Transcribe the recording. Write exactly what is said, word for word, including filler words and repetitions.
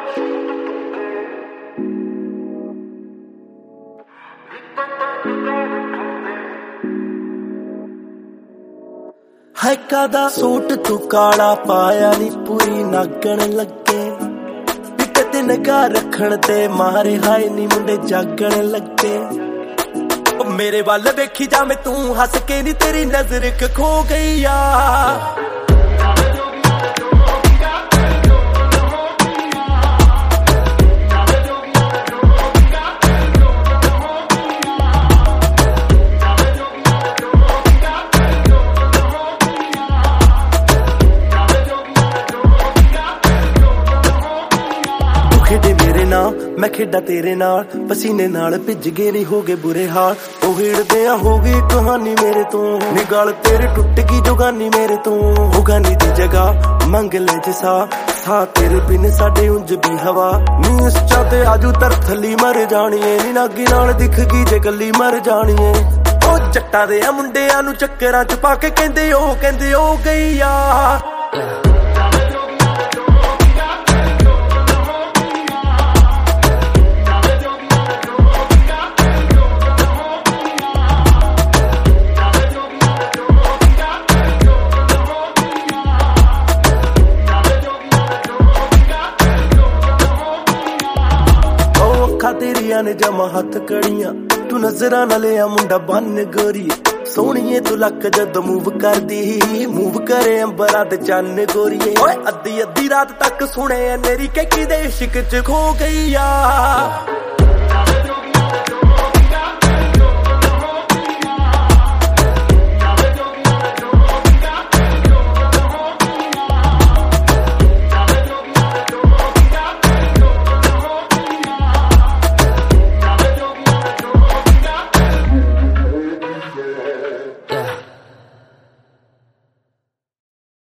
हैका दा सूट तू काला पाया नी पूरी नागण लगे इक दिन गा रखण ते मारे हाय नी मुंडे जागण लगे मेरे वाल वेखी जावे तू हस के नी तेरी नजर खो गई आ खेडे मेरे नाल मैं खेडा तेरे नाल पसीने नाल भिज गए नी हो गए बुरे हाल ओ हिड़दे हो गई कहानी मेरे तो निगाल तेरे टुट गई जोगानी मेरे तो होगानी दी जगह मंग ले जिसा सा तेरे बिन साडे उंज भी हवा नी इस चाते आजू तरथली मर जानी है नी नागी नाल दिख गई जे गली मर जानी है ओ जट्टा दे मुंडियां नू चक्करां च पा के कहंदे ओ कहंदे ओ गई आ तेरिया ने जमा हथ कड़ियां तू नजरा न लिया मुंडा बन गोरी सोहणीए तू लक जद मूव कर दी मूव करे अंबरा ते चन गोरीए अद्धी अद्धी रात तक सुने मेरी के किदे इश्क च खो गई आ